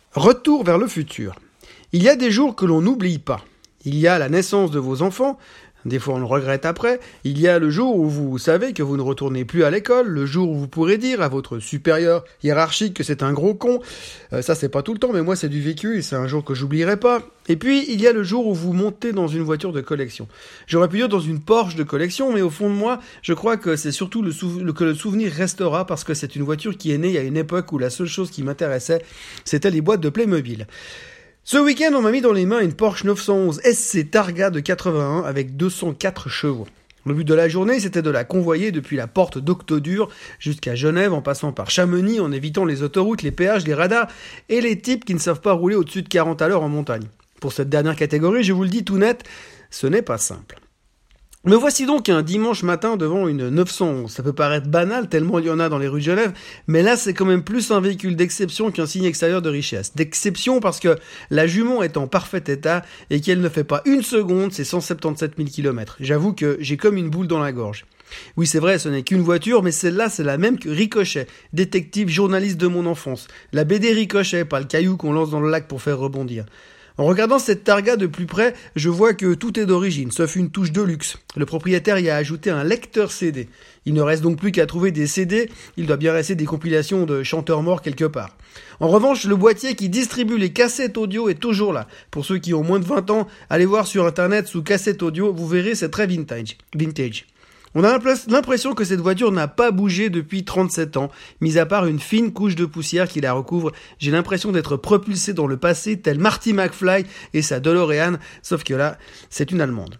Retour vers le futur. Il y a des jours que l'on n'oublie pas. Il y a la naissance de vos enfants, des fois on le regrette après. Il y a le jour où vous savez que vous ne retournez plus à l'école, le jour où vous pourrez dire à votre supérieur hiérarchique que c'est un gros con. Ça c'est pas tout le temps, mais moi c'est du vécu et c'est un jour que j'oublierai pas. Et puis il y a le jour où vous montez dans une voiture de collection. J'aurais pu dire dans une Porsche de collection, mais au fond de moi, je crois que c'est surtout que le souvenir restera parce que c'est une voiture qui est née à une époque où la seule chose qui m'intéressait, c'était les boîtes de Playmobil. Ce week-end, on m'a mis dans les mains une Porsche 911 SC Targa de 81 avec 204 chevaux. Le but de la journée, c'était de la convoyer depuis la porte d'Octodur jusqu'à Genève en passant par Chamonix en évitant les autoroutes, les péages, les radars et les types qui ne savent pas rouler au-dessus de 40 à l'heure en montagne. Pour cette dernière catégorie, je vous le dis tout net, ce n'est pas simple. Me voici donc un dimanche matin devant une 911. Ça peut paraître banal tellement il y en a dans les rues de Genève, mais là c'est quand même plus un véhicule d'exception qu'un signe extérieur de richesse. D'exception parce que la jument est en parfait état et qu'elle ne fait pas une seconde ses 177 000 km. J'avoue que j'ai comme une boule dans la gorge. Oui, c'est vrai, ce n'est qu'une voiture, mais celle-là, c'est la même que Ricochet, détective journaliste de mon enfance. La BD Ricochet, pas le caillou qu'on lance dans le lac pour faire rebondir. En regardant cette Targa de plus près, je vois que tout est d'origine, sauf une touche de luxe. Le propriétaire y a ajouté un lecteur CD. Il ne reste donc plus qu'à trouver des CD, il doit bien rester des compilations de chanteurs morts quelque part. En revanche, le boîtier qui distribue les cassettes audio est toujours là. Pour ceux qui ont moins de 20 ans, allez voir sur internet sous cassette audio, vous verrez, c'est très vintage. On a l'impression que cette voiture n'a pas bougé depuis 37 ans, mis à part une fine couche de poussière qui la recouvre. J'ai l'impression d'être propulsé dans le passé, tel Marty McFly et sa DeLorean, sauf que là, c'est une Allemande.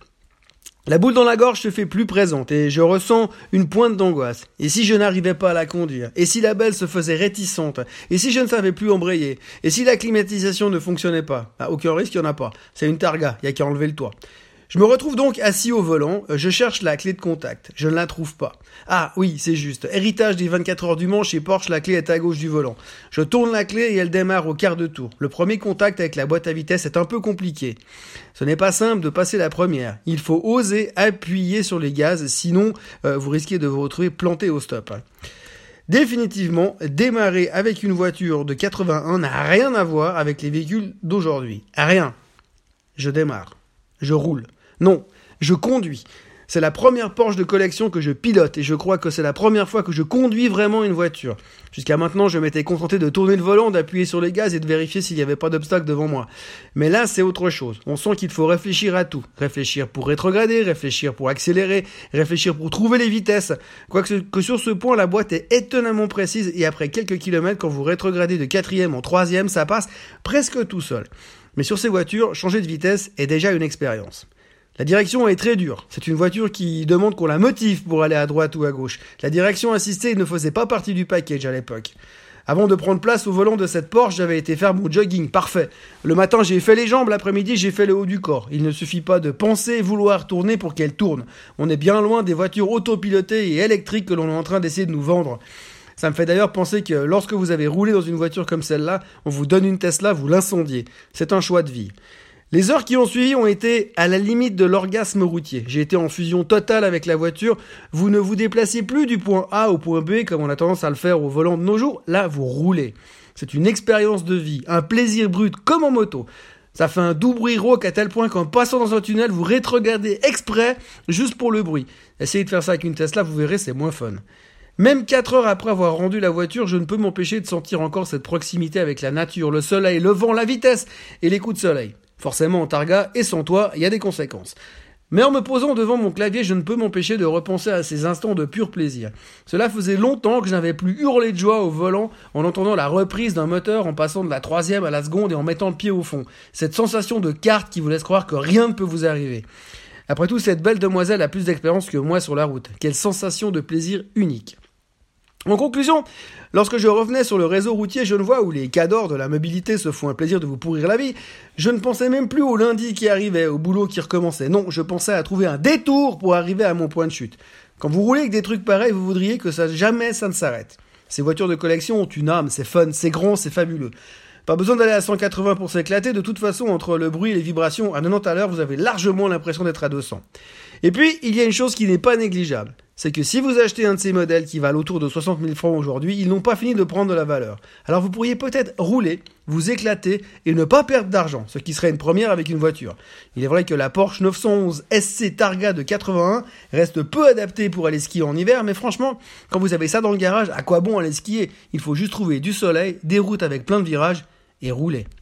La boule dans la gorge se fait plus présente et je ressens une pointe d'angoisse. Et si je n'arrivais pas à la conduire? Et si la belle se faisait réticente? Et si je ne savais plus embrayer? Et si la climatisation ne fonctionnait pas? Aucun risque, il n'y en a pas. C'est une Targa, il n'y a qu'à enlever le toit. Je me retrouve donc assis au volant, je cherche la clé de contact, je ne la trouve pas. Ah oui, c'est juste, héritage des 24 heures du Mans chez Porsche, la clé est à gauche du volant. Je tourne la clé et elle démarre au quart de tour. Le premier contact avec la boîte à vitesse est un peu compliqué. Ce n'est pas simple de passer la première. Il faut oser appuyer sur les gaz, sinon vous risquez de vous retrouver planté au stop. Définitivement, démarrer avec une voiture de 81 n'a rien à voir avec les véhicules d'aujourd'hui. Rien. Je démarre. Je roule. Non, je conduis. C'est la première Porsche de collection que je pilote et je crois que c'est la première fois que je conduis vraiment une voiture. Jusqu'à maintenant, je m'étais contenté de tourner le volant, d'appuyer sur les gaz et de vérifier s'il n'y avait pas d'obstacle devant moi. Mais là, c'est autre chose. On sent qu'il faut réfléchir à tout. Réfléchir pour rétrograder, réfléchir pour accélérer, réfléchir pour trouver les vitesses. Quoique sur ce point, la boîte est étonnamment précise et après quelques kilomètres, quand vous rétrogradez de 4e en 3e, ça passe presque tout seul. Mais sur ces voitures, changer de vitesse est déjà une expérience. La direction est très dure. C'est une voiture qui demande qu'on la motive pour aller à droite ou à gauche. La direction assistée ne faisait pas partie du package à l'époque. Avant de prendre place au volant de cette Porsche, j'avais été faire mon jogging. Parfait. Le matin, j'ai fait les jambes. L'après-midi, j'ai fait le haut du corps. Il ne suffit pas de penser et vouloir tourner pour qu'elle tourne. On est bien loin des voitures autopilotées et électriques que l'on est en train d'essayer de nous vendre. Ça me fait d'ailleurs penser que lorsque vous avez roulé dans une voiture comme celle-là, on vous donne une Tesla, vous l'incendiez. C'est un choix de vie. Les heures qui ont suivi ont été à la limite de l'orgasme routier. J'ai été en fusion totale avec la voiture. Vous ne vous déplacez plus du point A au point B comme on a tendance à le faire au volant de nos jours. Là, vous roulez. C'est une expérience de vie, un plaisir brut comme en moto. Ça fait un doux bruit rauque à tel point qu'en passant dans un tunnel, vous rétrogradez exprès juste pour le bruit. Essayez de faire ça avec une Tesla, vous verrez, c'est moins fun. Même 4 heures après avoir rendu la voiture, je ne peux m'empêcher de sentir encore cette proximité avec la nature, le soleil, le vent, la vitesse et les coups de soleil. Forcément, en Targa et sans toit, il y a des conséquences. Mais en me posant devant mon clavier, je ne peux m'empêcher de repenser à ces instants de pur plaisir. Cela faisait longtemps que je n'avais plus hurlé de joie au volant en entendant la reprise d'un moteur, en passant de la 3e à la seconde et en mettant le pied au fond. Cette sensation de kart qui vous laisse croire que rien ne peut vous arriver. Après tout, cette belle demoiselle a plus d'expérience que moi sur la route. Quelle sensation de plaisir unique. En conclusion, lorsque je revenais sur le réseau routier genevois où les cadors de la mobilité se font un plaisir de vous pourrir la vie, je ne pensais même plus au lundi qui arrivait, au boulot qui recommençait. Non, je pensais à trouver un détour pour arriver à mon point de chute. Quand vous roulez avec des trucs pareils, vous voudriez que jamais ça ne s'arrête. Ces voitures de collection ont une âme, c'est fun, c'est grand, c'est fabuleux. Pas besoin d'aller à 180 pour s'éclater, de toute façon, entre le bruit et les vibrations, à 90 à l'heure, vous avez largement l'impression d'être à 200. Et puis, il y a une chose qui n'est pas négligeable. c'est que si vous achetez un de ces modèles qui valent autour de 60 000 francs aujourd'hui, ils n'ont pas fini de prendre de la valeur. Alors vous pourriez peut-être rouler, vous éclater et ne pas perdre d'argent, ce qui serait une première avec une voiture. Il est vrai que la Porsche 911 SC Targa de 81 reste peu adaptée pour aller skier en hiver, mais franchement, quand vous avez ça dans le garage, à quoi bon aller skier ? Il faut juste trouver du soleil, des routes avec plein de virages et rouler.